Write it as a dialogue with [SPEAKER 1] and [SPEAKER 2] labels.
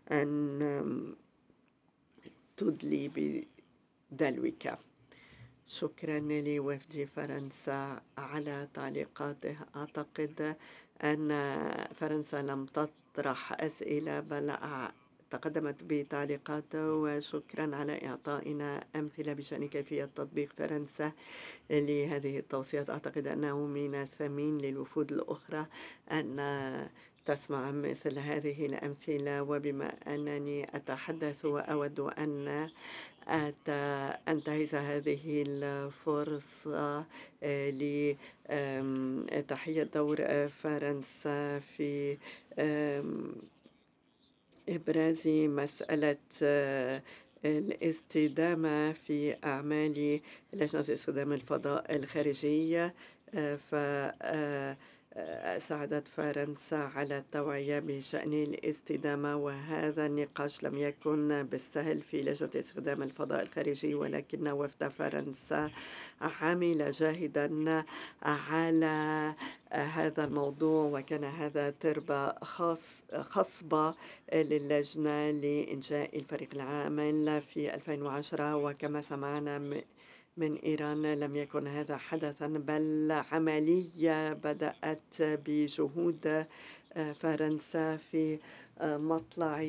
[SPEAKER 1] أن تدلي بدلوك. شكرا لوفد فرنسا على تعليقاته. أعتقد أن فرنسا لم تطرح أسئلة بل تقدمت بتعليقات، وشكرا على إعطائنا أمثلة بشأن كيفية تطبيق فرنسا لهذه التوصيات. أعتقد أنه من الثمين للوفود الأخرى أن تسمع مثل هذه الأمثلة. وبما أنني أتحدث وأود أن أنتهز هذه الفرصة لتحية دور فرنسا في إبراز مسألة الاستدامة في أعمال لجنة استخدام الفضاء الخارجي. فساعدت فرنسا على التوعية بشأن الاستدامة، وهذا النقاش لم يكن بالسهل في لجنة استخدام الفضاء الخارجي، ولكن وفد فرنسا عمل جاهدا على هذا الموضوع، وكان هذا تربة خصبة للجنة لإنشاء الفريق العامل في 2010. وكما سمعنا من إيران لم يكن هذا حدثا بل عملية بدأت بجهود فرنسا في مطلع